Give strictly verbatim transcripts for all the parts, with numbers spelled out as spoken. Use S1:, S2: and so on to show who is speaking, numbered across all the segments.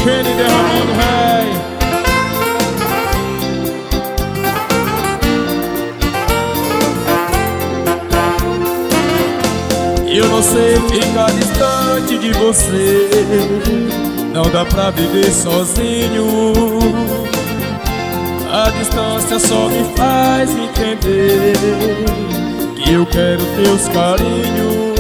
S1: Eugênio derramando rei. Eu não sei ficar distante de você, não dá pra viver sozinho. A distância só me faz entender que eu quero teus carinhos.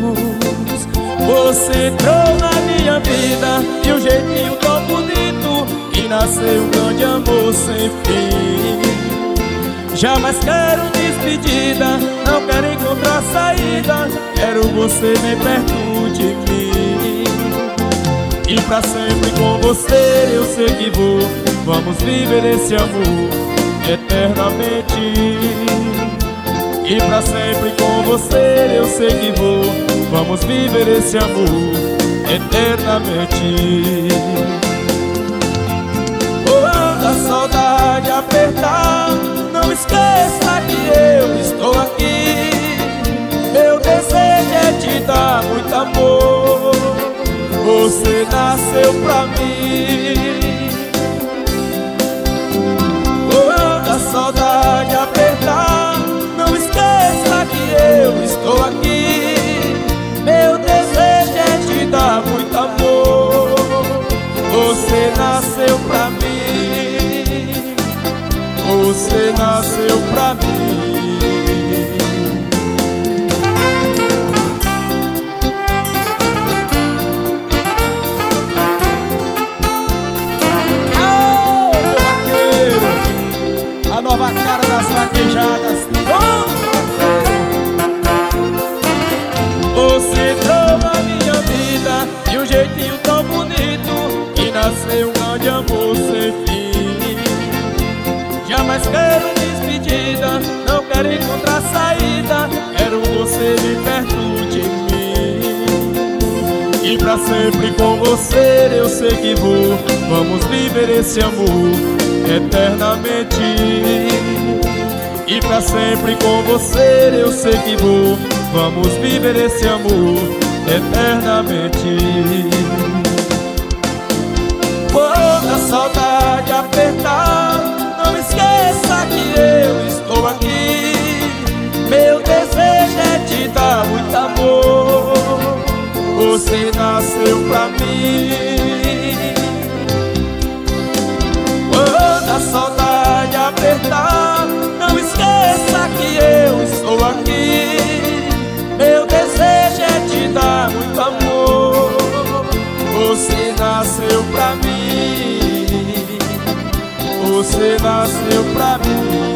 S1: Você entrou na minha vida de um jeitinho tão bonito que nasceu um grande amor sem fim. Jamais quero despedida, não quero encontrar saída, quero você bem perto de mim. E pra sempre com você eu sei que vou, vamos viver esse amor eternamente. E pra sempre com você eu sei que vou, vamos viver esse amor eternamente. Quando a saudade apertar, não esqueça que eu estou aqui. Meu desejo é te dar muito amor, você nasceu pra mim. Quando a saudade apertar, não esqueça que eu estou aqui. Meu desejo é te dar muito amor, você nasceu pra mim, você nasceu pra mim. Oh, meu vaqueiro, a nova cara das vaquejadas. Você entrou na minha vida de um jeitinho tão bonito que nasceu um grande amor sem fim. Jamais quero despedida, não quero encontrar saída, quero você bem perto de mim. E pra sempre com você eu sei que vou, vamos viver esse amor eternamente. E pra sempre com você eu sei que vou, vamos viver esse amor eternamente. Quando a saudade apertar, não esqueça que eu estou aqui. Meu desejo é te dar muito amor, você nasceu pra mim. Quando a saudade apertar, não esqueça que eu estou aqui. Meu desejo é te dar muito amor, você nasceu pra mim, você nasceu pra mim.